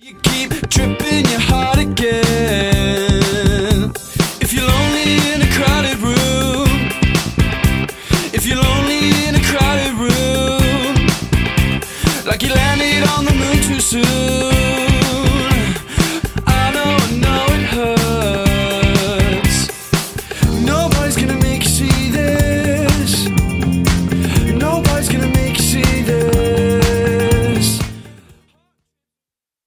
You keep tripping your heart again. If you're lonely in a crowded room, if you're lonely in a crowded room, like you landed on the moon too soon.